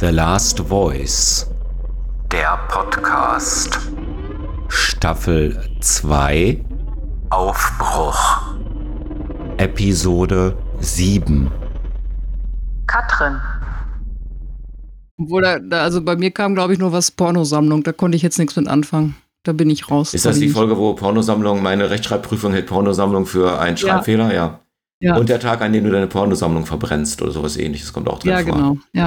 The Last Voice, der Podcast, Staffel 2, Aufbruch, Episode 7. Katrin. Obwohl, also bei mir kam, glaube ich, nur was Pornosammlung. Da konnte ich jetzt nichts mit anfangen. Da bin ich raus. Ist das die Folge, wo Pornosammlung, meine Rechtschreibprüfung hält Pornosammlung für einen Schreibfehler? Ja. Und der Tag, an dem du deine Pornosammlung verbrennst oder sowas Ähnliches, kommt auch drin vor. Ja, genau. Ja.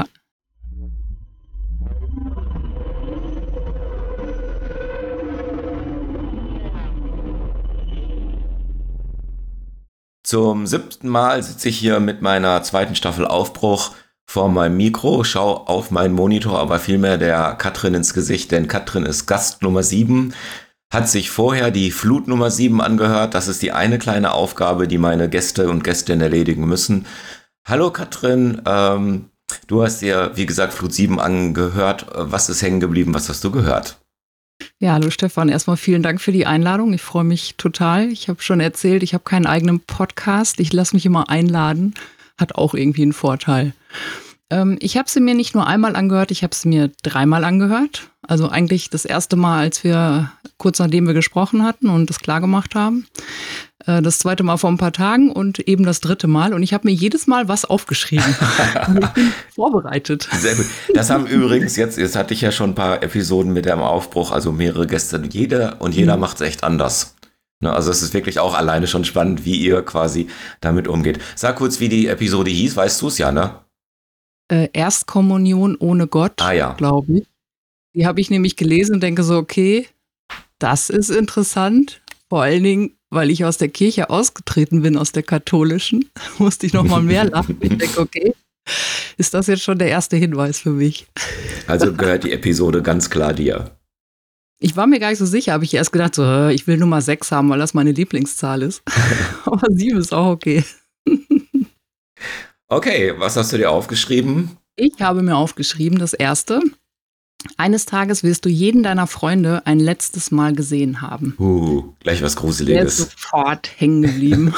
Zum 7. Mal sitze ich hier mit meiner 2. Staffel Aufbruch vor meinem Mikro, schaue auf meinen Monitor, aber vielmehr der Katrin ins Gesicht, denn Katrin ist Gast Nummer 7, hat sich vorher die Flut Nummer 7 angehört. Das ist die eine kleine Aufgabe, die meine Gäste und Gästinnen erledigen müssen. Hallo Katrin, du hast dir, wie gesagt, Flut 7 angehört. Was ist hängen geblieben? Was hast du gehört? Ja, hallo Stefan, erstmal vielen Dank für die Einladung. Ich freue mich total. Ich habe schon erzählt, ich habe keinen eigenen Podcast. Ich lasse mich immer einladen. Hat auch irgendwie einen Vorteil. Ich habe sie mir nicht nur einmal angehört, ich habe sie mir 3-mal angehört. Also eigentlich das erste Mal, als wir kurz nachdem wir gesprochen hatten und das klar gemacht haben. Das 2. Mal vor ein paar Tagen und eben das 3. Mal. Und ich habe mir jedes Mal was aufgeschrieben. Und ich bin vorbereitet. Sehr gut. Das haben übrigens jetzt hatte ich ja schon ein paar Episoden mit dem Aufbruch, also mehrere Gäste. Jeder macht es echt anders. Also es ist wirklich auch alleine schon spannend, wie ihr quasi damit umgeht. Sag kurz, wie die Episode hieß, weißt du es ja, ne? Erstkommunion ohne Gott, glaube ich. Die habe ich nämlich gelesen und denke so, okay, das ist interessant. Vor allen Dingen, weil ich aus der Kirche ausgetreten bin, aus der katholischen, musste ich noch mal mehr lachen. Ich denke, okay, ist das jetzt schon der erste Hinweis für mich? Also gehört die Episode ganz klar dir. Ich war mir gar nicht so sicher, habe ich erst gedacht, so, ich will Nummer 6 haben, weil das meine Lieblingszahl ist. Aber 7 ist auch okay. Okay, was hast du dir aufgeschrieben? Ich habe mir aufgeschrieben, das erste. Eines Tages wirst du jeden deiner Freunde ein letztes Mal gesehen haben. Gleich was Gruseliges. Der ist sofort hängen geblieben.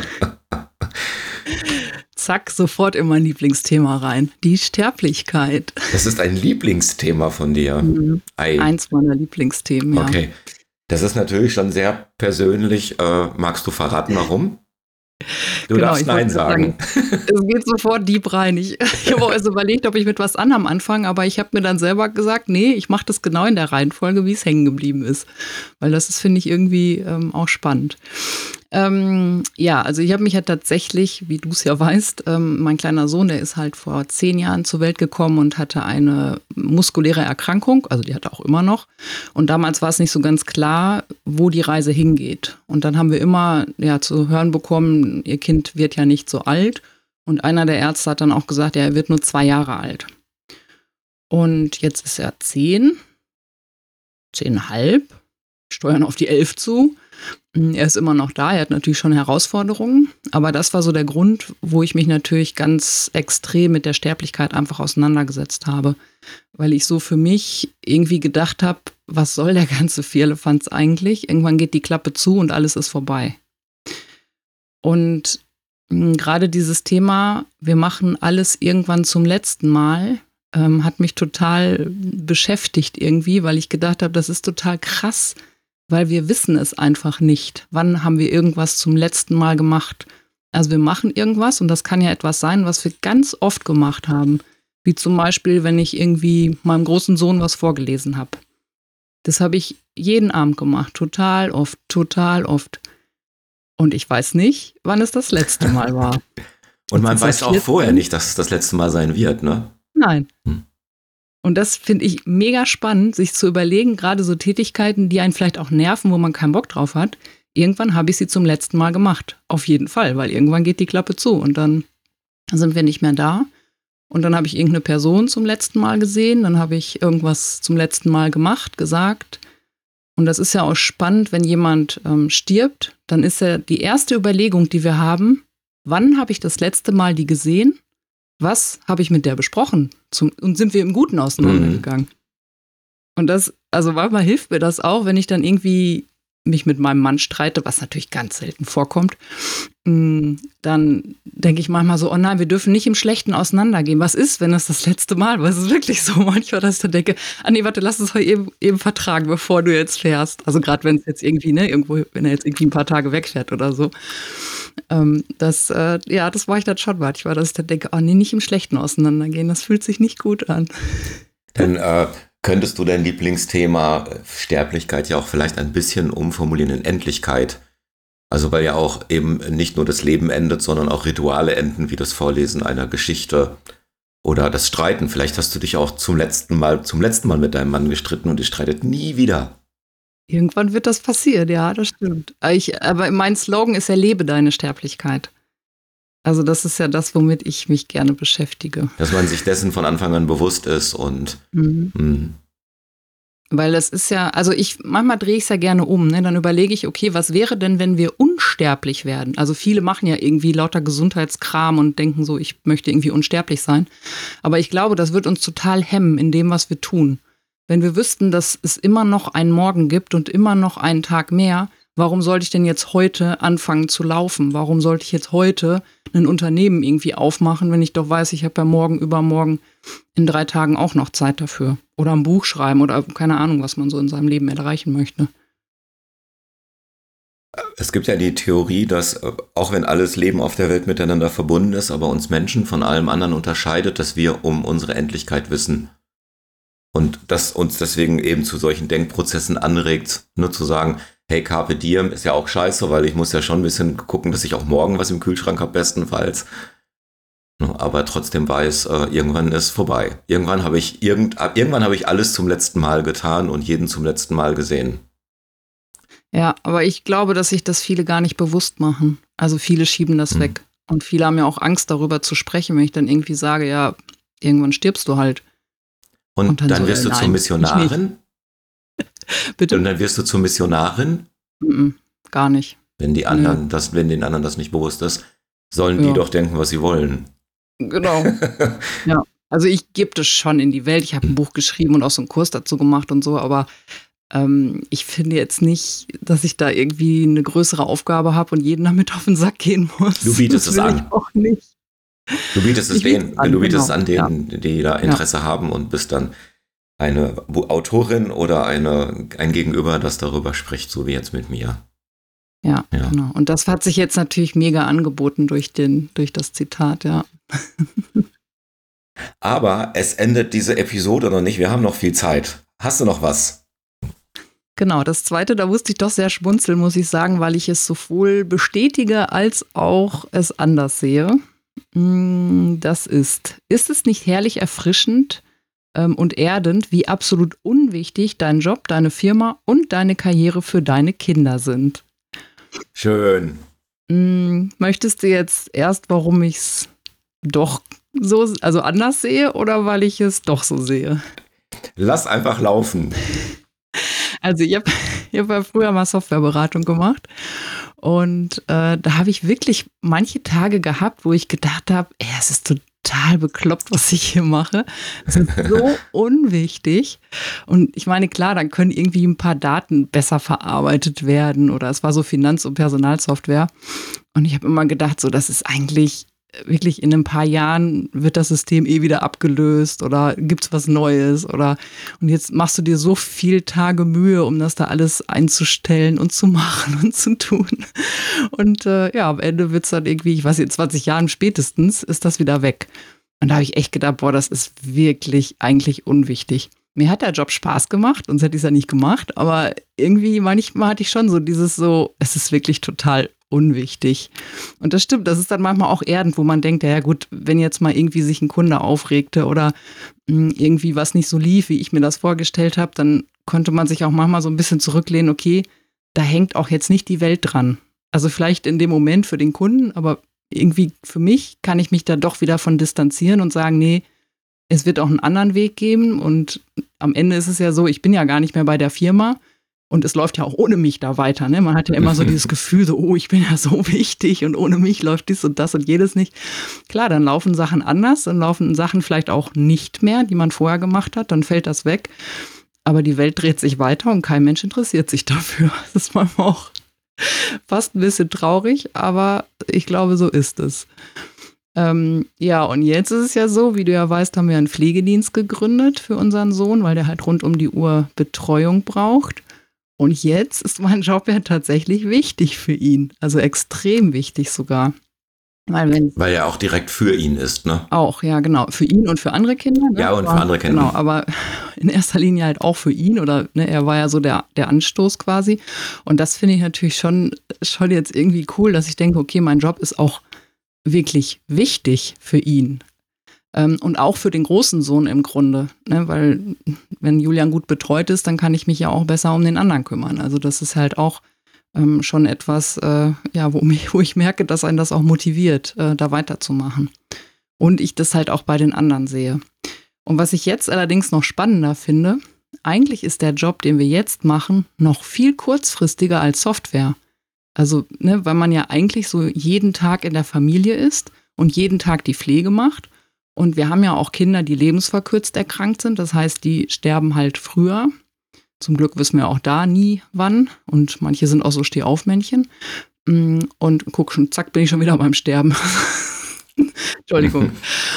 Zack, sofort in mein Lieblingsthema rein. Die Sterblichkeit. Das ist ein Lieblingsthema von dir. Eins meiner Lieblingsthemen, ja. Okay, das ist natürlich schon sehr persönlich. Magst du verraten, warum? Du darfst Nein sagen. Es geht sofort deep rein. Ich habe auch erst überlegt, ob ich mit was anderem anfange, aber ich habe mir dann selber gesagt, nee, ich mache das genau in der Reihenfolge, wie es hängen geblieben ist. Weil das ist, finde ich, irgendwie auch spannend. Also ich habe mich ja tatsächlich, wie du es ja weißt, mein kleiner Sohn, der ist halt vor 10 Jahren zur Welt gekommen und hatte eine muskuläre Erkrankung, also die hat er auch immer noch. Und damals war es nicht so ganz klar, wo die Reise hingeht. Und dann haben wir immer zu hören bekommen, ihr Kind wird ja nicht so alt. Und einer der Ärzte hat dann auch gesagt, er wird nur 2 Jahre alt. Und jetzt ist er 10,5, steuern auf die 11 zu. Er ist immer noch da, er hat natürlich schon Herausforderungen, aber das war so der Grund, wo ich mich natürlich ganz extrem mit der Sterblichkeit einfach auseinandergesetzt habe, weil ich so für mich irgendwie gedacht habe, was soll der ganze Firlefanz eigentlich? Irgendwann geht die Klappe zu und alles ist vorbei. Und gerade dieses Thema, wir machen alles irgendwann zum letzten Mal, hat mich total beschäftigt irgendwie, weil ich gedacht habe, das ist total krass, weil wir wissen es einfach nicht. Wann haben wir irgendwas zum letzten Mal gemacht? Also wir machen irgendwas und das kann ja etwas sein, was wir ganz oft gemacht haben. Wie zum Beispiel, wenn ich irgendwie meinem großen Sohn was vorgelesen habe. Das habe ich jeden Abend gemacht, total oft. Und ich weiß nicht, wann es das letzte Mal war. Und man weiß auch vorher nicht, dass es das letzte Mal sein wird, ne? Nein. Und das finde ich mega spannend, sich zu überlegen, gerade so Tätigkeiten, die einen vielleicht auch nerven, wo man keinen Bock drauf hat. Irgendwann habe ich sie zum letzten Mal gemacht. Auf jeden Fall, weil irgendwann geht die Klappe zu und dann sind wir nicht mehr da. Und dann habe ich irgendeine Person zum letzten Mal gesehen, dann habe ich irgendwas zum letzten Mal gemacht, gesagt. Und das ist ja auch spannend, wenn jemand stirbt, dann ist ja die erste Überlegung, die wir haben, wann habe ich das letzte Mal die gesehen? Was habe ich mit der besprochen? Und sind wir im Guten auseinandergegangen? Und das, also manchmal hilft mir das auch, wenn ich dann irgendwie mich mit meinem Mann streite, was natürlich ganz selten vorkommt, dann denke ich manchmal so, oh nein, wir dürfen nicht im Schlechten auseinandergehen. Was ist, wenn es das letzte Mal war? Es ist wirklich so manchmal, dass ich dann denke, nee, warte, lass uns heute eben vertragen, bevor du jetzt fährst. Also gerade wenn es jetzt irgendwie, ne, irgendwo, wenn er jetzt irgendwie ein paar Tage wegfährt oder so. Das mache ich dann schon manchmal, dass ich dann denke, oh nee, nicht im Schlechten auseinandergehen. Das fühlt sich nicht gut an. Dann könntest du dein Lieblingsthema Sterblichkeit ja auch vielleicht ein bisschen umformulieren in Endlichkeit. Also weil ja auch eben nicht nur das Leben endet, sondern auch Rituale enden, wie das Vorlesen einer Geschichte oder das Streiten. Vielleicht hast du dich auch zum letzten Mal mit deinem Mann gestritten und ihr streitet nie wieder. Irgendwann wird das passieren, ja, das stimmt. Aber mein Slogan ist ja, lebe deine Sterblichkeit. Also das ist ja das, womit ich mich gerne beschäftige. Dass man sich dessen von Anfang an bewusst ist und Weil das ist ja, also manchmal drehe ich es ja gerne um, ne? Dann überlege ich, okay, was wäre denn, wenn wir unsterblich werden? Also viele machen ja irgendwie lauter Gesundheitskram und denken so, ich möchte irgendwie unsterblich sein. Aber ich glaube, das wird uns total hemmen in dem, was wir tun. Wenn wir wüssten, dass es immer noch einen Morgen gibt und immer noch einen Tag mehr, warum sollte ich denn jetzt heute anfangen zu laufen? Warum sollte ich jetzt heute ein Unternehmen irgendwie aufmachen, wenn ich doch weiß, ich habe ja morgen, übermorgen, in 3 Tagen auch noch Zeit dafür? Oder ein Buch schreiben oder keine Ahnung, was man so in seinem Leben erreichen möchte. Es gibt ja die Theorie, dass auch wenn alles Leben auf der Welt miteinander verbunden ist, aber uns Menschen von allem anderen unterscheidet, dass wir um unsere Endlichkeit wissen. Und das uns deswegen eben zu solchen Denkprozessen anregt, nur zu sagen, hey, Carpe Diem ist ja auch scheiße, weil ich muss ja schon ein bisschen gucken, dass ich auch morgen was im Kühlschrank habe, bestenfalls. Aber trotzdem weiß, irgendwann ist vorbei. Irgendwann habe ich alles zum letzten Mal getan und jeden zum letzten Mal gesehen. Ja, aber ich glaube, dass sich das viele gar nicht bewusst machen. Also viele schieben das weg. Und viele haben ja auch Angst, darüber zu sprechen, wenn ich dann irgendwie sage, ja, irgendwann stirbst du halt. Und dann so, wirst du zur Missionarin? Bitte? Und dann wirst du zur Missionarin? Gar nicht. Wenn den anderen das nicht bewusst ist, sollen die doch denken, was sie wollen. Genau. Ja, also ich gebe das schon in die Welt. Ich habe ein Buch geschrieben und auch so einen Kurs dazu gemacht und so, aber ich finde jetzt nicht, dass ich da irgendwie eine größere Aufgabe habe und jeden damit auf den Sack gehen muss. Du bietest es an. Ich auch nicht. Du bietest es an denen, die da Interesse haben und bist dann eine Autorin oder ein Gegenüber, das darüber spricht, so wie jetzt mit mir. Ja, genau. Und das hat sich jetzt natürlich mega angeboten durch das Zitat, ja. Aber es endet diese Episode noch nicht. Wir haben noch viel Zeit. Hast du noch was? Genau, das Zweite, da musste ich doch sehr schmunzeln, muss ich sagen, weil ich es sowohl bestätige als auch es anders sehe. Das ist es nicht herrlich erfrischend und erdend, wie absolut unwichtig dein Job, deine Firma und deine Karriere für deine Kinder sind? Schön. Möchtest du jetzt erst, warum ich es doch so, also anders sehe oder weil ich es doch so sehe? Lass einfach laufen. Also ich hab ja früher mal Softwareberatung gemacht und da habe ich wirklich manche Tage gehabt, wo ich gedacht habe, es ist total bekloppt, was ich hier mache. Das ist so unwichtig. Und ich meine, klar, dann können irgendwie ein paar Daten besser verarbeitet werden oder es war so Finanz- und Personalsoftware. Und ich habe immer gedacht, so, das ist eigentlich wirklich in ein paar Jahren wird das System wieder abgelöst oder gibt's was Neues und jetzt machst du dir so viel Tage Mühe, um das da alles einzustellen und zu machen und zu tun. Und am Ende wird's dann irgendwie, ich weiß nicht, in 20 Jahren spätestens ist das wieder weg. Und da habe ich echt gedacht, boah, das ist wirklich eigentlich unwichtig. Mir hat der Job Spaß gemacht, sonst hätte ich es ja nicht gemacht, aber irgendwie manchmal hatte ich schon so dieses es ist wirklich total unwichtig. Und das stimmt, das ist dann manchmal auch erdend, wo man denkt, ja gut, wenn jetzt mal irgendwie sich ein Kunde aufregte oder irgendwie was nicht so lief, wie ich mir das vorgestellt habe, dann konnte man sich auch manchmal so ein bisschen zurücklehnen, okay, da hängt auch jetzt nicht die Welt dran. Also vielleicht in dem Moment für den Kunden, aber irgendwie für mich kann ich mich da doch wieder von distanzieren und sagen, nee, es wird auch einen anderen Weg geben und am Ende ist es ja so, ich bin ja gar nicht mehr bei der Firma. Und es läuft ja auch ohne mich da weiter. Ne? Man hat ja immer so dieses Gefühl, so, ich bin ja so wichtig und ohne mich läuft dies und das und jedes nicht. Klar, dann laufen Sachen anders, dann laufen Sachen vielleicht auch nicht mehr, die man vorher gemacht hat, dann fällt das weg. Aber die Welt dreht sich weiter und kein Mensch interessiert sich dafür. Das ist manchmal auch fast ein bisschen traurig, aber ich glaube, so ist es. Ja, und jetzt ist es ja so, wie du ja weißt, haben wir einen Pflegedienst gegründet für unseren Sohn, weil der halt rund um die Uhr Betreuung braucht. Und jetzt ist mein Job ja tatsächlich wichtig für ihn. Also extrem wichtig sogar. Weil er auch direkt für ihn ist, ne? Auch, ja, genau. Für ihn und für andere Kinder. Ne? Ja, und für andere Kinder. Genau, aber in erster Linie halt auch für ihn. Oder ne, er war ja so der Anstoß quasi. Und das finde ich natürlich schon jetzt irgendwie cool, dass ich denke, okay, mein Job ist auch wirklich wichtig für ihn. Und auch für den großen Sohn im Grunde. Ne? Weil wenn Julian gut betreut ist, dann kann ich mich ja auch besser um den anderen kümmern. Also das ist halt auch schon etwas, wo ich merke, dass einen das auch motiviert, da weiterzumachen. Und ich das halt auch bei den anderen sehe. Und was ich jetzt allerdings noch spannender finde, eigentlich ist der Job, den wir jetzt machen, noch viel kurzfristiger als Software. Also, ne, weil man ja eigentlich so jeden Tag in der Familie ist und jeden Tag die Pflege macht. Und wir haben ja auch Kinder, die lebensverkürzt erkrankt sind. Das heißt, die sterben halt früher. Zum Glück wissen wir auch da nie, wann. Und manche sind auch so Stehaufmännchen. Und guck schon, zack, bin ich schon wieder beim Sterben. Entschuldigung.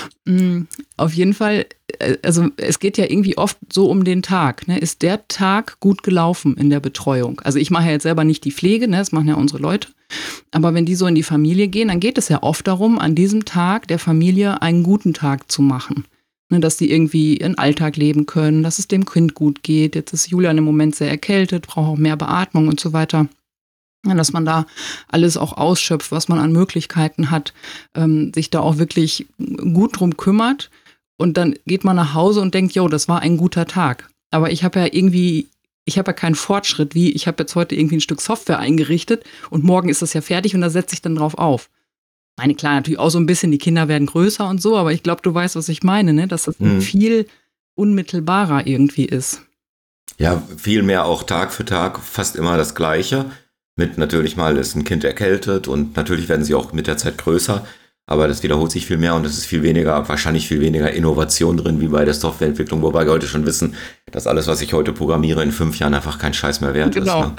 Auf jeden Fall, also es geht ja irgendwie oft so um den Tag. Ne? Ist der Tag gut gelaufen in der Betreuung? Also ich mache ja jetzt selber nicht die Pflege, ne? Das machen ja unsere Leute. Aber wenn die so in die Familie gehen, dann geht es ja oft darum, an diesem Tag der Familie einen guten Tag zu machen. Ne, dass die irgendwie ihren Alltag leben können, dass es dem Kind gut geht. Jetzt ist Julian im Moment sehr erkältet, braucht auch mehr Beatmung und so weiter. Ja, dass man da alles auch ausschöpft, was man an Möglichkeiten hat, sich da auch wirklich gut drum kümmert. Und dann geht man nach Hause und denkt, jo, das war ein guter Tag. Aber ich habe ja keinen Fortschritt, wie ich habe jetzt heute irgendwie ein Stück Software eingerichtet und morgen ist das ja fertig und da setze ich dann drauf auf. Meine, klar, natürlich auch so ein bisschen, die Kinder werden größer und so, aber ich glaube, du weißt, was ich meine, ne? Dass das viel unmittelbarer irgendwie ist. Ja, viel mehr auch Tag für Tag, fast immer das Gleiche. Mit natürlich mal ist ein Kind erkältet und natürlich werden sie auch mit der Zeit größer, aber das wiederholt sich viel mehr und es ist wahrscheinlich viel weniger Innovation drin wie bei der Softwareentwicklung, wobei wir heute schon wissen, dass alles, was ich heute programmiere, in 5 Jahren einfach kein Scheiß mehr wert ist. Ne?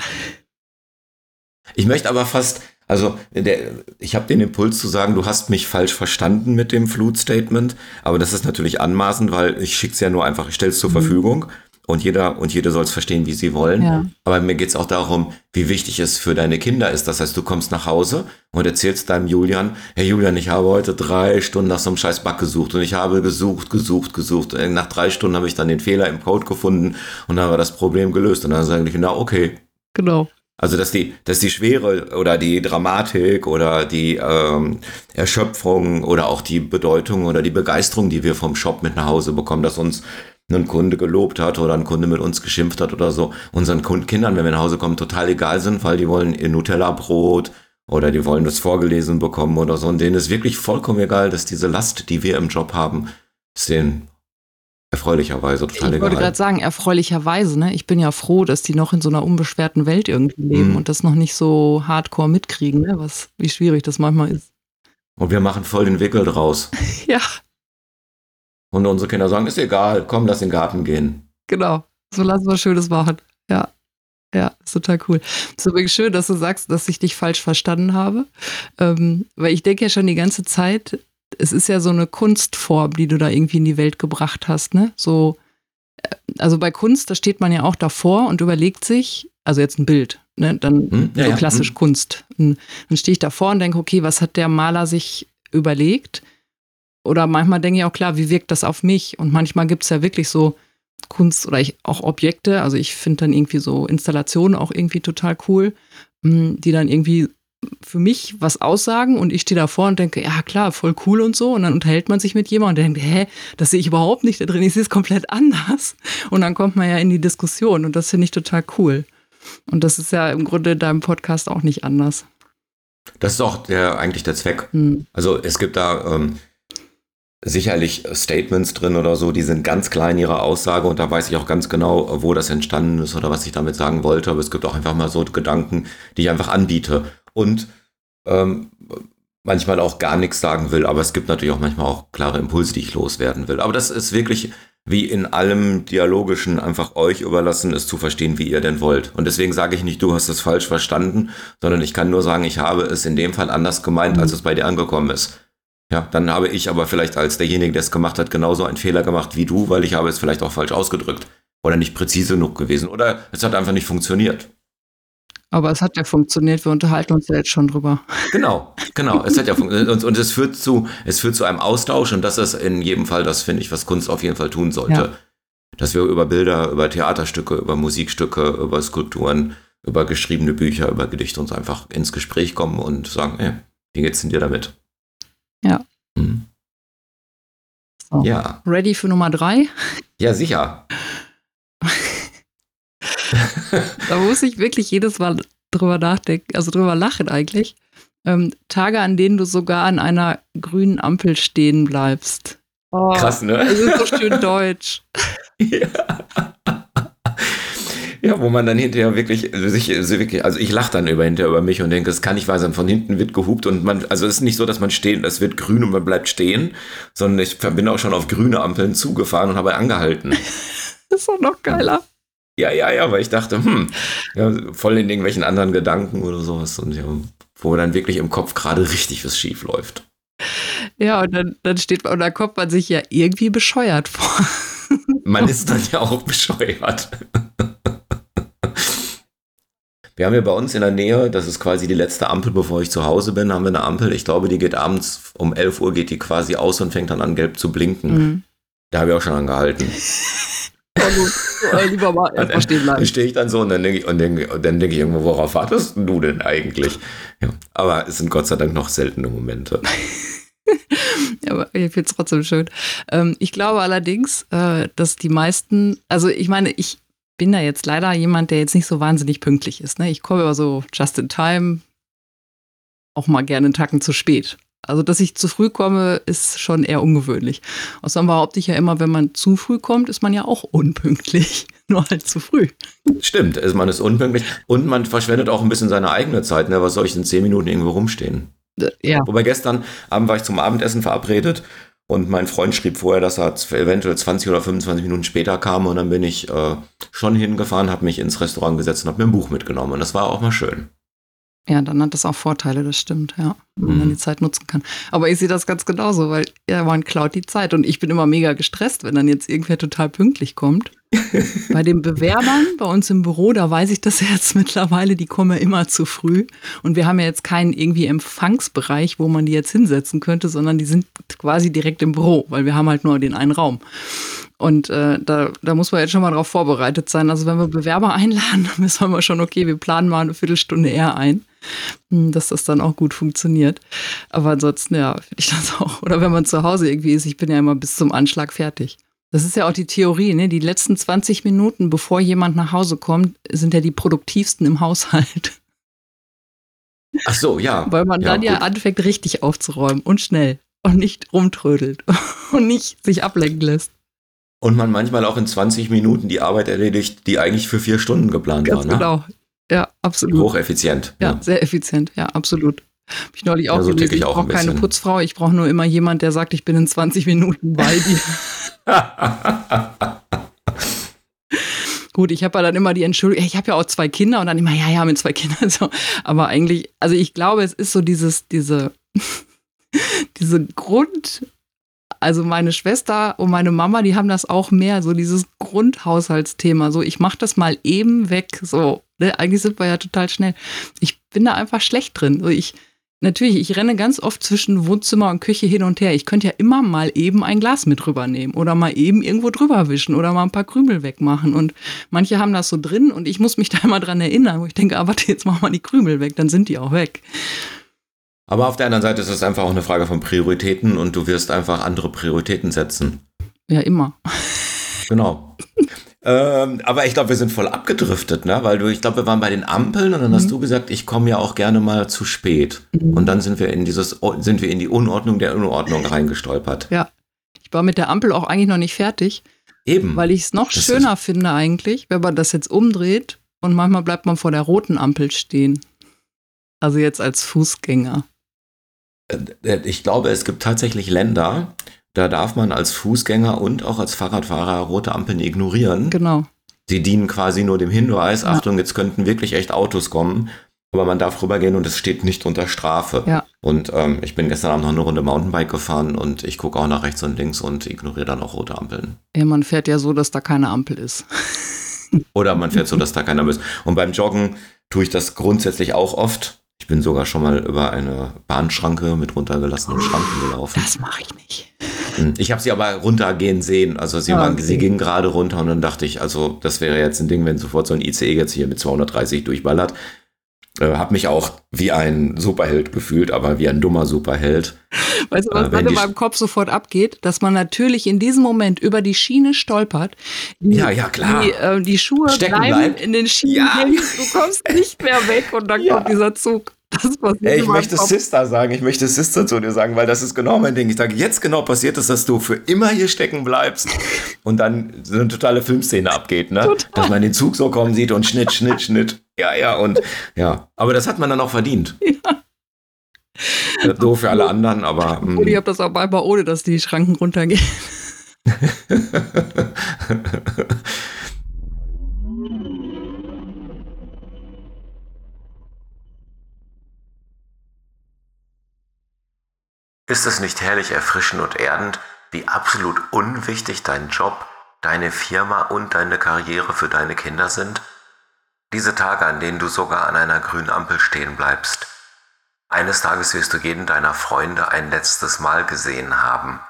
Ich möchte aber fast, ich habe den Impuls zu sagen, du hast mich falsch verstanden mit dem Flut-Statement, aber das ist natürlich anmaßend, weil ich schicke es ja nur einfach, ich stelle es zur Verfügung und jede soll es verstehen, wie sie wollen. Ja. Aber mir geht es auch darum, wie wichtig es für deine Kinder ist. Das heißt, du kommst nach Hause und erzählst deinem Julian, hey Julian, ich habe heute 3 Stunden nach so einem scheiß Bug gesucht und ich habe gesucht. Und nach 3 Stunden habe ich dann den Fehler im Code gefunden und dann war das Problem gelöst. Und dann sagen die Kinder, okay. Genau. Also, dass die Schwere oder die Dramatik oder die Erschöpfung oder auch die Bedeutung oder die Begeisterung, die wir vom Shop mit nach Hause bekommen, dass uns ein Kunde gelobt hat oder ein Kunde mit uns geschimpft hat oder so, unseren Kindern, wenn wir nach Hause kommen, total egal sind, weil die wollen ihr Nutella-Brot oder die wollen das vorgelesen bekommen oder so. Und denen ist wirklich vollkommen egal, dass diese Last, die wir im Job haben, ist denen erfreulicherweise total egal. Ich wollte gerade sagen, erfreulicherweise, ne? Ich bin ja froh, dass die noch in so einer unbeschwerten Welt irgendwie leben und das noch nicht so hardcore mitkriegen, ne? Wie schwierig das manchmal ist. Und wir machen voll den Wickel draus. Ja. Und unsere Kinder sagen, ist egal, komm, lass in den Garten gehen. Genau, so lassen wir Schönes machen. Ja, ist total cool. Es ist übrigens schön, dass du sagst, dass ich dich falsch verstanden habe, weil ich denke ja schon die ganze Zeit, es ist ja so eine Kunstform, die du da irgendwie in die Welt gebracht hast, ne? So, also bei Kunst, da steht man ja auch davor und überlegt sich, also jetzt ein Bild, ne? Dann klassisch Kunst. Dann stehe ich davor und denke, okay, was hat der Maler sich überlegt? Oder manchmal denke ich auch, klar, wie wirkt das auf mich? Und manchmal gibt es ja wirklich so Kunst oder auch Objekte, also ich finde dann irgendwie so Installationen auch irgendwie total cool, die dann irgendwie für mich was aussagen und ich stehe davor und denke, ja klar, voll cool und so und dann unterhält man sich mit jemandem und denkt, das sehe ich überhaupt nicht da drin, ich sehe es komplett anders und dann kommt man ja in die Diskussion und das finde ich total cool und das ist ja im Grunde in deinem Podcast auch nicht anders. Das ist auch eigentlich der Zweck. Also es gibt da sicherlich Statements drin oder so, die sind ganz klein in ihrer Aussage und da weiß ich auch ganz genau, wo das entstanden ist oder was ich damit sagen wollte, aber es gibt auch einfach mal so Gedanken, die ich einfach anbiete und manchmal auch gar nichts sagen will, aber es gibt natürlich auch manchmal auch klare Impulse, die ich loswerden will. Aber das ist wirklich wie in allem Dialogischen einfach euch überlassen, es zu verstehen, wie ihr denn wollt. Und deswegen sage ich nicht, du hast es falsch verstanden, sondern ich kann nur sagen, ich habe es in dem Fall anders gemeint, als es bei dir angekommen ist. Ja, dann habe ich aber vielleicht als derjenige, der es gemacht hat, genauso einen Fehler gemacht wie du, weil ich habe es vielleicht auch falsch ausgedrückt oder nicht präzise genug gewesen oder es hat einfach nicht funktioniert. Aber es hat ja funktioniert, wir unterhalten uns ja jetzt schon drüber. Genau. Es hat ja funktioniert und es führt zu einem Austausch und das ist in jedem Fall, das finde ich, was Kunst auf jeden Fall tun sollte. Ja. Dass wir über Bilder, über Theaterstücke, über Musikstücke, über Skulpturen, über geschriebene Bücher, über Gedichte uns einfach ins Gespräch kommen und sagen, ey, wie geht's denn dir damit? Ja. Mhm. So. Ja. Ready für Nummer 3? Ja, sicher. Da muss ich wirklich jedes Mal drüber nachdenken, also drüber lachen eigentlich. Tage, an denen du sogar an einer grünen Ampel stehen bleibst. Oh, krass, ne? Das ist so schön deutsch. Ja. Ja, wo man dann hinterher wirklich, also ich lache dann hinterher über mich und denke, es kann nicht wahr sein, von hinten wird gehupt und also es ist nicht so, dass man steht, es wird grün und man bleibt stehen, sondern ich bin auch schon auf grüne Ampeln zugefahren und habe angehalten. Das ist doch noch geiler. Ja, weil ich dachte, ja, voll in irgendwelchen anderen Gedanken oder sowas und ja, wo dann wirklich im Kopf gerade richtig was schief läuft. Ja, und dann steht man, und da kommt man sich ja irgendwie bescheuert vor. Man ist dann ja auch bescheuert. Wir haben ja bei uns in der Nähe, das ist quasi die letzte Ampel, bevor ich zu Hause bin, haben wir eine Ampel. Ich glaube, die geht abends um 11 Uhr geht die quasi aus und fängt dann an, gelb zu blinken. Mhm. Da habe ich auch schon angehalten. Ja gut, lieber mal erstmal stehen bleiben. Dann stehe ich dann so und dann denke ich irgendwo, worauf wartest du denn eigentlich? Ja, aber es sind Gott sei Dank noch seltene Momente. Ja, aber ich finde es trotzdem schön. Ich glaube allerdings, dass die meisten, also ich meine, ich bin da jetzt leider jemand, der jetzt nicht so wahnsinnig pünktlich ist. Ne? Ich komme aber so just in time, auch mal gerne einen Tacken zu spät. Also, dass ich zu früh komme, ist schon eher ungewöhnlich. Außerdem behaupte ich ja immer, wenn man zu früh kommt, ist man ja auch unpünktlich. Nur halt zu früh. Stimmt, man ist unpünktlich und man verschwendet auch ein bisschen seine eigene Zeit. Ne? Was soll ich in 10 Minuten irgendwo rumstehen? Ja. Wobei gestern Abend war ich zum Abendessen verabredet und mein Freund schrieb vorher, dass er eventuell 20 oder 25 Minuten später kam und dann bin ich schon hingefahren, habe mich ins Restaurant gesetzt und habe mir ein Buch mitgenommen und das war auch mal schön. Ja, dann hat das auch Vorteile, das stimmt, ja, wenn man die Zeit nutzen kann. Aber ich sehe das ganz genauso, weil ja, man klaut die Zeit und ich bin immer mega gestresst, wenn dann jetzt irgendwer total pünktlich kommt. Bei den Bewerbern bei uns im Büro, da weiß ich das jetzt mittlerweile, die kommen ja immer zu früh und wir haben ja jetzt keinen irgendwie Empfangsbereich, wo man die jetzt hinsetzen könnte, sondern die sind quasi direkt im Büro, weil wir haben halt nur den einen Raum. Und da muss man jetzt schon mal drauf vorbereitet sein. Also wenn wir Bewerber einladen, dann müssen wir mal schon, okay, wir planen mal eine Viertelstunde eher ein, dass das dann auch gut funktioniert. Aber ansonsten, ja, finde ich das auch. Oder wenn man zu Hause irgendwie ist, ich bin ja immer bis zum Anschlag fertig. Das ist ja auch die Theorie, ne? Die letzten 20 Minuten, bevor jemand nach Hause kommt, sind ja die produktivsten im Haushalt. Ach so, ja. Weil man dann ja anfängt, richtig aufzuräumen und schnell und nicht rumtrödelt und nicht sich ablenken lässt. Und man manchmal auch in 20 Minuten die Arbeit erledigt, die eigentlich für 4 Stunden geplant war. Ne? Genau, ja, absolut. Hocheffizient. Ja, sehr effizient, ja, absolut. Habe ich neulich auch ja, so gelesen, ich auch brauche keine Putzfrau, ich brauche nur immer jemand, der sagt, ich bin in 20 Minuten bei dir. Gut, ich habe ja dann immer die Entschuldigung, ich habe ja auch 2 Kinder und dann immer, ja, mit 2 Kindern. So. Aber eigentlich, also ich glaube, es ist so diese Grund, also meine Schwester und meine Mama, die haben das auch mehr, so dieses Grundhaushaltsthema, so ich mache das mal eben weg, so, ne? Eigentlich sind wir ja total schnell. Ich bin da einfach schlecht drin. So ich renne ganz oft zwischen Wohnzimmer und Küche hin und her. Ich könnte ja immer mal eben ein Glas mit rübernehmen oder mal eben irgendwo drüber wischen oder mal ein paar Krümel wegmachen. Und manche haben das so drin und ich muss mich da immer dran erinnern, wo ich denke, warte, jetzt mach mal die Krümel weg, dann sind die auch weg. Aber auf der anderen Seite ist es einfach auch eine Frage von Prioritäten und du wirst einfach andere Prioritäten setzen. Ja, immer. Genau. Aber ich glaube, wir sind voll abgedriftet, ne? Weil ich glaube, wir waren bei den Ampeln und dann hast du gesagt, ich komme ja auch gerne mal zu spät. Und dann sind wir in die Unordnung der Unordnung reingestolpert. Ja, ich war mit der Ampel auch eigentlich noch nicht fertig. Eben. Weil ich es noch schöner finde eigentlich, wenn man das jetzt umdreht und manchmal bleibt man vor der roten Ampel stehen. Also jetzt als Fußgänger. Ich glaube, es gibt tatsächlich Länder, da darf man als Fußgänger und auch als Fahrradfahrer rote Ampeln ignorieren. Genau. Sie dienen quasi nur dem Hinweis, Ja. Achtung, jetzt könnten wirklich echt Autos kommen, aber man darf rübergehen und es steht nicht unter Strafe. Ja. Und ich bin gestern Abend noch eine Runde Mountainbike gefahren und ich gucke auch nach rechts und links und ignoriere dann auch rote Ampeln. Ja, man fährt ja so, dass da keine Ampel ist. Oder man fährt so, dass da keiner ist. Und beim Joggen tue ich das grundsätzlich auch oft. Ich bin sogar schon mal über eine Bahnschranke mit runtergelassenen Schranken gelaufen. Das mache ich nicht. Ich habe sie aber runtergehen sehen. Also sie ging gerade runter und dann dachte ich, also das wäre jetzt ein Ding, wenn sofort so ein ICE jetzt hier mit 230 durchballert. Habe mich auch wie ein Superheld gefühlt, aber wie ein dummer Superheld. Weißt du, was dann in meinem Kopf sofort abgeht? Dass man natürlich in diesem Moment über die Schiene stolpert. Ja, klar. Die Schuhe stecken bleiben bleibt. in den Schienen Ja. hängen. Du kommst nicht mehr weg und dann kommt dieser Zug. Das passiert Ey, in ich meinem möchte Kopf. Sister zu dir sagen, weil das ist genau mein Ding. Ich sage, jetzt genau passiert es, dass du für immer hier stecken bleibst und dann so eine totale Filmszene abgeht, ne? Total. Dass man den Zug so kommen sieht und Schnitt, Schnitt, Schnitt. Ja. Aber das hat man dann auch verdient. Ja. Doof für alle anderen, aber. Und ich habe das auch manchmal, ohne dass die Schranken runtergehen. Ist es nicht herrlich erfrischend und erdend, wie absolut unwichtig dein Job, deine Firma und deine Karriere für deine Kinder sind? Diese Tage, an denen du sogar an einer grünen Ampel stehen bleibst. Eines Tages wirst du jeden deiner Freunde ein letztes Mal gesehen haben.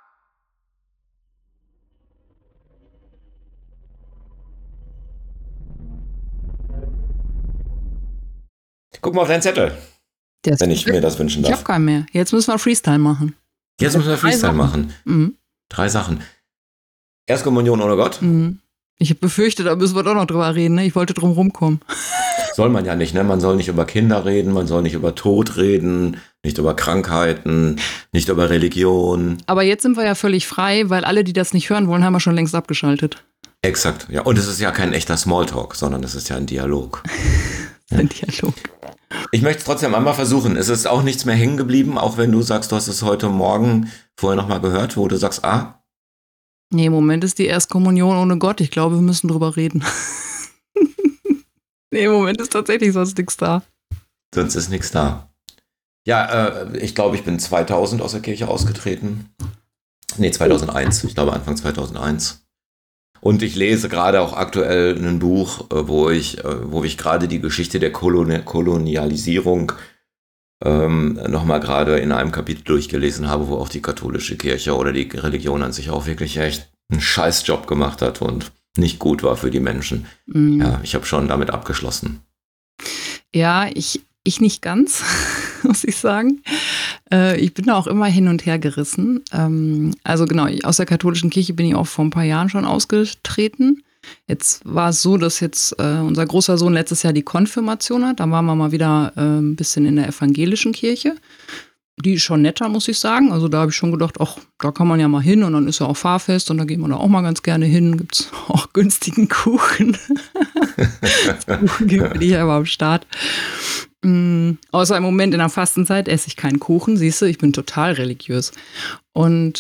Guck mal auf deinen Zettel, wenn ich mir das wünschen Ich habe darf. keinen mehr. Jetzt müssen wir Freestyle machen. Jetzt müssen wir Freestyle Sachen. machen. Mhm. 3 Sachen. Erstkommunion ohne Gott. Mhm. Ich befürchte, da müssen wir doch noch drüber reden. Ne? Ich wollte drum rumkommen. Soll man ja nicht, ne? Man soll nicht über Kinder reden, man soll nicht über Tod reden, nicht über Krankheiten, nicht über Religion. Aber jetzt sind wir ja völlig frei, weil alle, die das nicht hören wollen, haben wir schon längst abgeschaltet. Exakt, ja. Und es ist ja kein echter Smalltalk, sondern es ist ja ein Dialog. Ein Dialog. Ich möchte es trotzdem einmal versuchen. Es ist auch nichts mehr hängen geblieben, auch wenn du sagst, du hast es heute Morgen vorher nochmal gehört, wo du sagst, Nee, im Moment ist die Erstkommunion ohne Gott. Ich glaube, wir müssen drüber reden. Nee, im Moment ist tatsächlich sonst nichts da. sonst ist nichts da. Ja, ich glaube, ich bin 2000 aus der Kirche ausgetreten. Nee, 2001. Ich glaube, Anfang 2001. Und ich lese gerade auch aktuell ein Buch, wo ich gerade die Geschichte der Kolonialisierung nochmal gerade in einem Kapitel durchgelesen habe, wo auch die katholische Kirche oder die Religion an sich auch wirklich echt einen Scheißjob gemacht hat und nicht gut war für die Menschen. Mhm. Ja, ich habe schon damit abgeschlossen. Ja, ich nicht ganz, muss ich sagen. Ich bin da auch immer hin und her gerissen. Also genau, aus der katholischen Kirche bin ich auch vor ein paar Jahren schon ausgetreten. Jetzt war es so, dass jetzt unser großer Sohn letztes Jahr die Konfirmation hat. Da waren wir mal wieder ein bisschen in der evangelischen Kirche. Die ist schon netter, muss ich sagen. Also da habe ich schon gedacht, ach, da kann man ja mal hin und dann ist ja auch Fahrfest und da geht man da auch mal ganz gerne hin. Gibt es auch günstigen Kuchen. Kuchen bin ich aber am Start. Außer im Moment in der Fastenzeit esse ich keinen Kuchen. Siehst du, ich bin total religiös. Und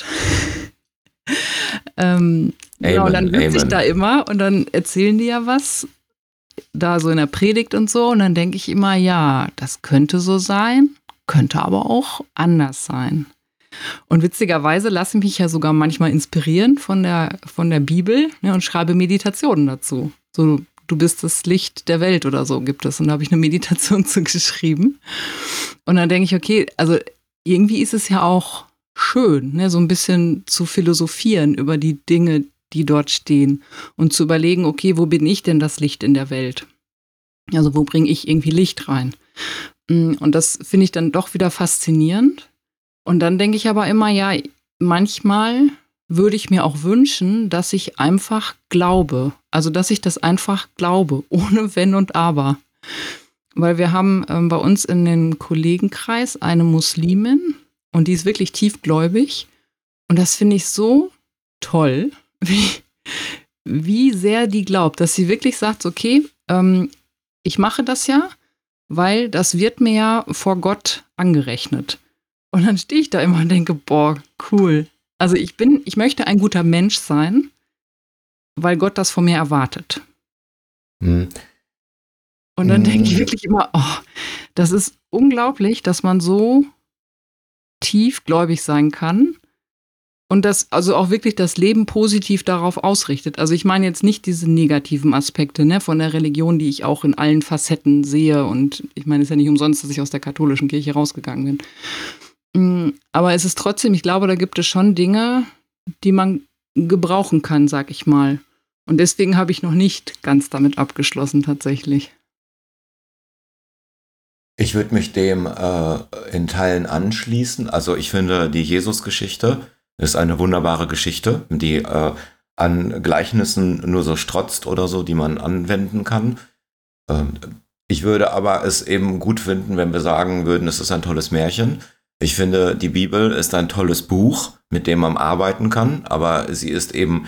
genau, dann sitze ich da immer und dann erzählen die ja was, da so in der Predigt und so. Und dann denke ich immer, ja, das könnte so sein, könnte aber auch anders sein. Und witzigerweise lasse ich mich ja sogar manchmal inspirieren von der Bibel, ne, und schreibe Meditationen dazu. So, du bist das Licht der Welt oder so gibt es. Und da habe ich eine Meditation zu geschrieben. Und dann denke ich, okay, also irgendwie ist es ja auch schön, ne, so ein bisschen zu philosophieren über die Dinge, die dort stehen und zu überlegen, okay, wo bin ich denn das Licht in der Welt? Also wo bringe ich irgendwie Licht rein? Und das finde ich dann doch wieder faszinierend. Und dann denke ich aber immer, ja, manchmal würde ich mir auch wünschen, dass ich einfach glaube. Also, dass ich das einfach glaube, ohne Wenn und Aber. Weil wir haben bei uns in dem Kollegenkreis eine Muslimin und die ist wirklich tiefgläubig. Und das finde ich so toll, wie sehr die glaubt, dass sie wirklich sagt, okay, ich mache das ja, weil das wird mir ja vor Gott angerechnet. Und dann stehe ich da immer und denke, boah, cool. Also ich möchte ein guter Mensch sein, weil Gott das von mir erwartet. Hm. Und dann denke ich wirklich immer, oh, das ist unglaublich, dass man so tiefgläubig sein kann und das also auch wirklich das Leben positiv darauf ausrichtet. Also ich meine jetzt nicht diese negativen Aspekte, ne, von der Religion, die ich auch in allen Facetten sehe. Und ich meine, es ist ja nicht umsonst, dass ich aus der katholischen Kirche rausgegangen bin. Aber es ist trotzdem, ich glaube, da gibt es schon Dinge, die man gebrauchen kann, sag ich mal. Und deswegen habe ich noch nicht ganz damit abgeschlossen, tatsächlich. Ich würde mich dem in Teilen anschließen. Also ich finde, die Jesus-Geschichte ist eine wunderbare Geschichte, die an Gleichnissen nur so strotzt oder so, die man anwenden kann. Ich würde aber es eben gut finden, wenn wir sagen würden, es ist ein tolles Märchen. Ich finde, die Bibel ist ein tolles Buch, mit dem man arbeiten kann, aber sie ist eben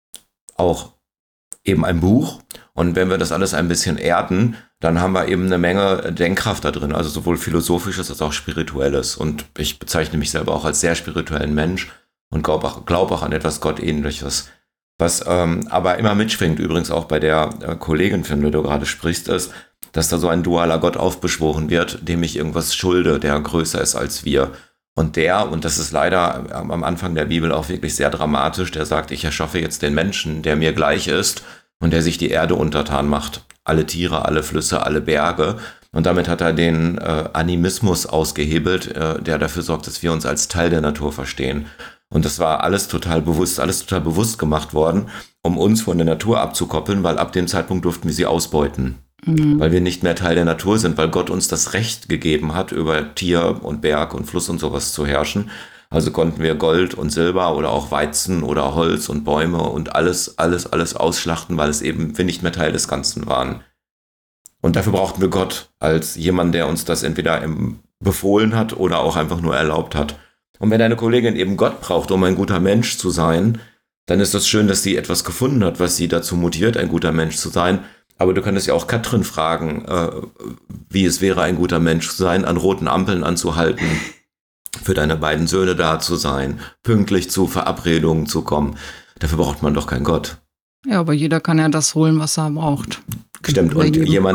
auch eben ein Buch. Und wenn wir das alles ein bisschen erden, dann haben wir eben eine Menge Denkkraft da drin, also sowohl philosophisches als auch spirituelles. Und ich bezeichne mich selber auch als sehr spirituellen Mensch und glaube auch an etwas Gottähnliches. Was aber immer mitschwingt, übrigens auch bei der Kollegin, von der du gerade sprichst, ist, dass da so ein dualer Gott aufbeschworen wird, dem ich irgendwas schulde, der größer ist als wir. Und das ist leider am Anfang der Bibel auch wirklich sehr dramatisch, der sagt, ich erschaffe jetzt den Menschen, der mir gleich ist und der sich die Erde untertan macht. Alle Tiere, alle Flüsse, alle Berge. Und damit hat er den Animismus ausgehebelt, der dafür sorgt, dass wir uns als Teil der Natur verstehen. Und das war alles total bewusst gemacht worden, um uns von der Natur abzukoppeln, weil ab dem Zeitpunkt durften wir sie ausbeuten. Weil wir nicht mehr Teil der Natur sind, weil Gott uns das Recht gegeben hat, über Tier und Berg und Fluss und sowas zu herrschen. Also konnten wir Gold und Silber oder auch Weizen oder Holz und Bäume und alles ausschlachten, weil wir nicht mehr Teil des Ganzen waren. Und dafür brauchten wir Gott als jemand, der uns das entweder befohlen hat oder auch einfach nur erlaubt hat. Und wenn deine Kollegin eben Gott braucht, um ein guter Mensch zu sein, dann ist das schön, dass sie etwas gefunden hat, was sie dazu motiviert, ein guter Mensch zu sein. Aber du könntest ja auch Katrin fragen, wie es wäre, ein guter Mensch zu sein, an roten Ampeln anzuhalten, für deine beiden Söhne da zu sein, pünktlich zu Verabredungen zu kommen. Dafür braucht man doch keinen Gott. Ja, aber jeder kann ja das holen, was er braucht. Stimmt, und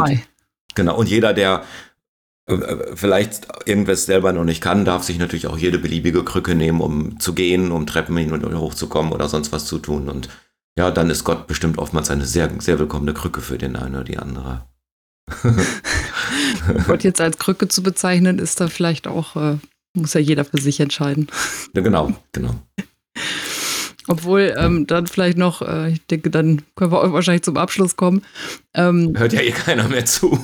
jeder, der vielleicht irgendwas selber noch nicht kann, darf sich natürlich auch jede beliebige Krücke nehmen, um zu gehen, um Treppen hin und hochzukommen oder sonst was zu tun. Und ja, dann ist Gott bestimmt oftmals eine sehr, sehr willkommene Krücke für den einen oder die andere. Gott jetzt als Krücke zu bezeichnen, ist da vielleicht auch, muss ja jeder für sich entscheiden. Ja, genau. Obwohl, dann vielleicht noch, ich denke, dann können wir auch wahrscheinlich zum Abschluss kommen. Hört ja keiner mehr zu.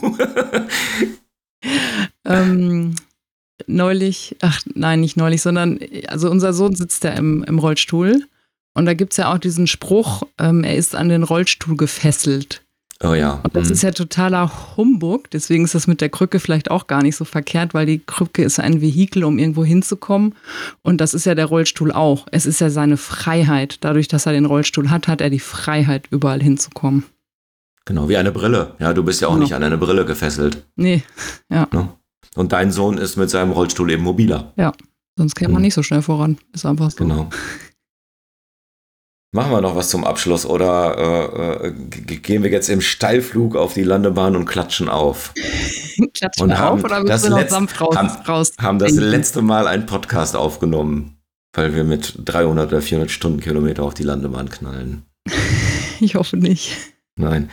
Nicht neulich, sondern also unser Sohn sitzt ja im Rollstuhl und da gibt es ja auch diesen Spruch, er ist an den Rollstuhl gefesselt. Oh ja. Und das ist ja totaler Humbug, deswegen ist das mit der Krücke vielleicht auch gar nicht so verkehrt, weil die Krücke ist ein Vehikel, um irgendwo hinzukommen und das ist ja der Rollstuhl auch. Es ist ja seine Freiheit. Dadurch, dass er den Rollstuhl hat, hat er die Freiheit, überall hinzukommen. Genau, wie eine Brille. Ja, du bist ja auch nicht an eine Brille gefesselt. Nee, ja. Und dein Sohn ist mit seinem Rollstuhl eben mobiler. Ja, sonst käme man nicht so schnell voran. Ist einfach so. Genau. Machen wir noch was zum Abschluss oder gehen wir jetzt im Steilflug auf die Landebahn und klatschen auf? Klatschen wir auf oder willst du noch sanft raus? Haben das letzte Mal einen Podcast aufgenommen, weil wir mit 300 oder 400 Stundenkilometer auf die Landebahn knallen. Ich hoffe nicht. Nein.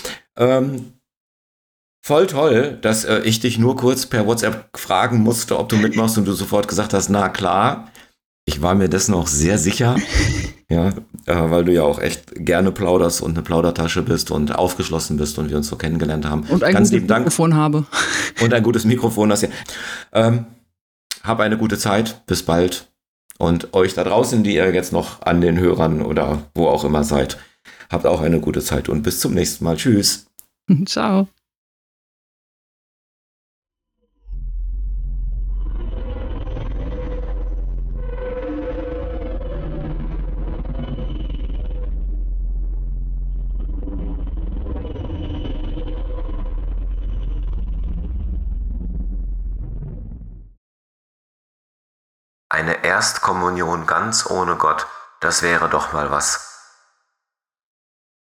Voll toll, dass ich dich nur kurz per WhatsApp fragen musste, ob du mitmachst und du sofort gesagt hast, na klar. Ich war mir dessen auch sehr sicher, ja, weil du ja auch echt gerne plauderst und eine Plaudertasche bist und aufgeschlossen bist und wir uns so kennengelernt haben. Und ein gutes Mikrofon habe. Und ein gutes Mikrofon hast ja. Hab eine gute Zeit, bis bald. Und euch da draußen, die ihr jetzt noch an den Hörern oder wo auch immer seid, habt auch eine gute Zeit und bis zum nächsten Mal. Tschüss. Ciao. Eine Erstkommunion ganz ohne Gott, das wäre doch mal was.